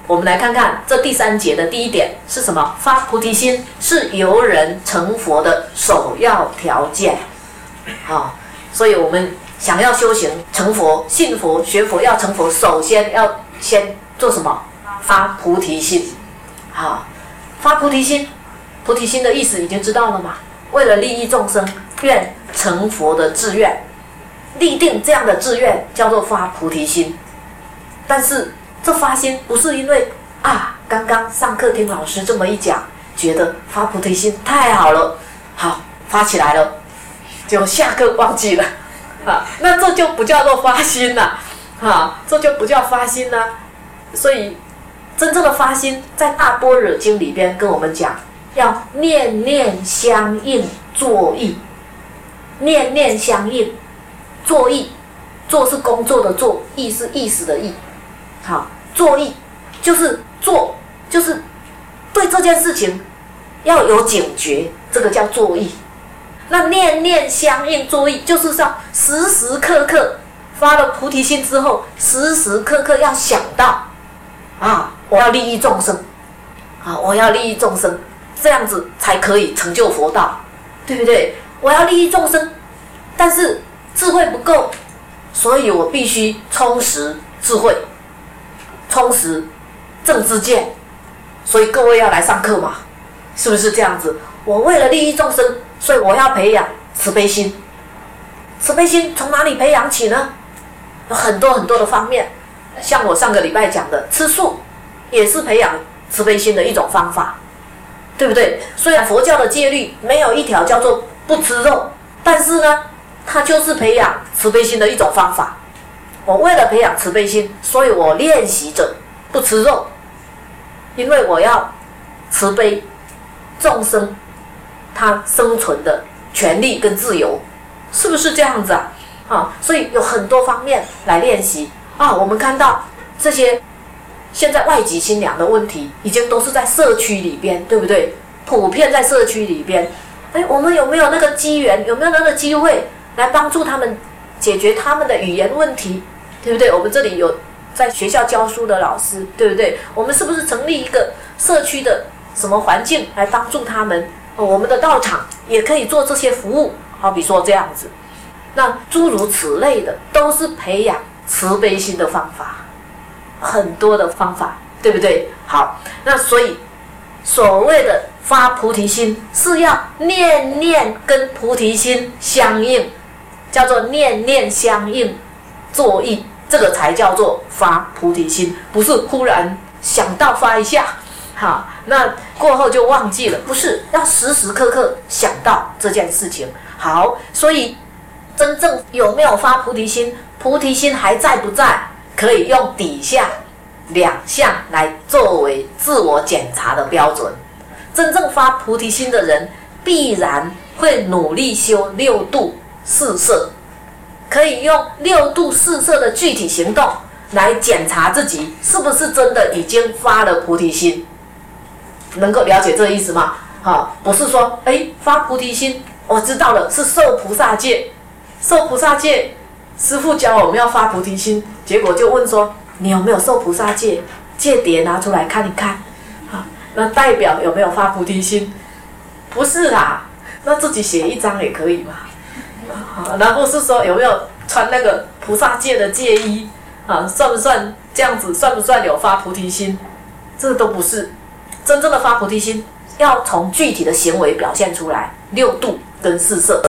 我们来看看这第3节的第1点是什么？发菩提心是由人成佛的首要条件。所以我们想要修行成佛、信佛、学佛要成佛，首先要先做什么？发菩提心。发菩提心，菩提心的意思已经知道了嘛？为了利益众生，愿成佛的志愿，立定这样的志愿叫做发菩提心。但是这发心不是因为刚刚上课听老师这么一讲，觉得发菩提心太好了，好发起来了，结果下课忘记了那这就不叫做发心了这就不叫发心了。所以真正的发心在大般若经里边跟我们讲，要念念相应作意，念念相应作意，作是工作的作，意是意思的意。作意就是做，就是对这件事情要有警觉，这个叫作意。那念念相应作意，就是要时时刻刻发了菩提心之后，时时刻刻要想到我要利益众生我要利益众生，这样子才可以成就佛道，对不对？我要利益众生，但是智慧不够，所以我必须充实智慧，充实正知见。所以各位要来上课嘛，是不是这样子？我为了利益众生，所以我要培养慈悲心。慈悲心从哪里培养起呢？有很多很多的方面，像我上个礼拜讲的吃素也是培养慈悲心的一种方法，对不对？虽然佛教的戒律没有一条叫做不吃肉，但是呢它就是培养慈悲心的一种方法。我为了培养慈悲心，所以我练习着不吃肉，因为我要慈悲众生他生存的权利跟自由，是不是这样子所以有很多方面来练习我们看到这些现在外籍新娘的问题已经都是在社区里边，对不对？普遍在社区里边，我们有没有那个机缘，有没有那个机会来帮助他们解决他们的语言问题，对不对？我们这里有在学校教书的老师，对不对？我们是不是成立一个社区的什么环境来帮助他们？我们的道场也可以做这些服务，好比说这样子。那诸如此类的都是培养慈悲心的方法，很多的方法，对不对？好，那所以所谓的发菩提心是要念念跟菩提心相应，叫做念念相应作意，这个才叫做发菩提心，不是忽然想到发一下那过后就忘记了，不是，要时时刻刻想到这件事情。好，所以真正有没有发菩提心，菩提心还在不在，可以用底下2项来作为自我检查的标准。真正发菩提心的人必然会努力修6度4摄，可以用6度4摄的具体行动来检查自己是不是真的已经发了菩提心。能够了解这个意思吗？不是说发菩提心我知道了是受菩萨戒，受菩萨戒师父教我们要发菩提心，结果就问说你有没有受菩萨戒，戒牒拿出来看一看那代表有没有发菩提心？不是啦，那自己写一张也可以嘛然后是说有没有穿那个菩萨戒的戒衣算不算这样子，算不算有发菩提心？这都不是。真正的发菩提心要从具体的行为表现出来，6度跟4摄。